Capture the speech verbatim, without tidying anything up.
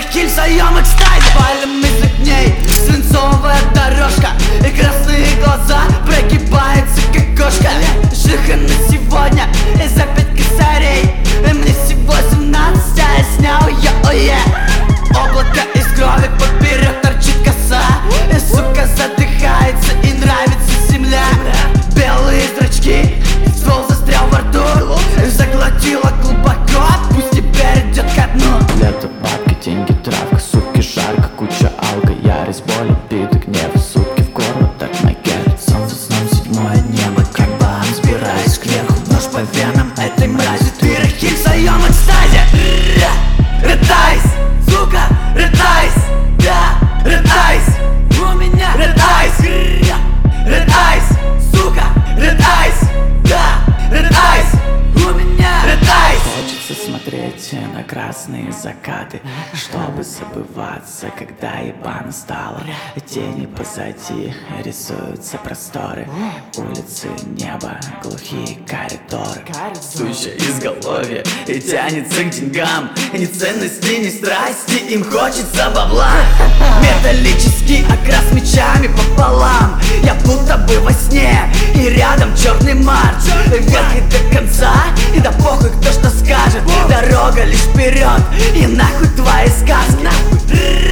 Рахиль в своем экстазе. Палим из огней, свинцовая дорожка, и красные глаза прогибаются как кошка. Жиха на сегодня за пять косарей, и мне всего семнадцать, а я снял ее, ое. Облако из крови, поперек торчит коса, и сука задыхается, и нравится земля. Белые зрачки, ствол застрял во рту, заглотила глубоко, пусть теперь идет ко дну. Лето, бабки, деньги, травка, суки, жарко, куча алка, ярость, боль, обиды, гнев, сутки в горло, так my god. Солнце сном, седьмое небо, как бам, сбираюсь кверху, нож по венам этой мрази. Ты Рахиль в своем экстазе. Рытайс, сука, рытайс, да, рытайс, у меня рытайс, рытайс, сука, рытайс, да, рытайс, у меня рытайс. Хочется смотреть на красные закаты, чтобы забываться, когда ебано стало. Тени позади, рисуются просторы, улицы, небо, глухие коридоры. Сущее изголовье и тянется к деньгам, ни ценности, ни страсти, им хочется бабла. Металлический окрас мечами пополам, я будто бы во сне, и рядом черный марш. Вверх и до конца, и да похуй кто что скажет, дорога лишь вперед, и нахуй твои сказки.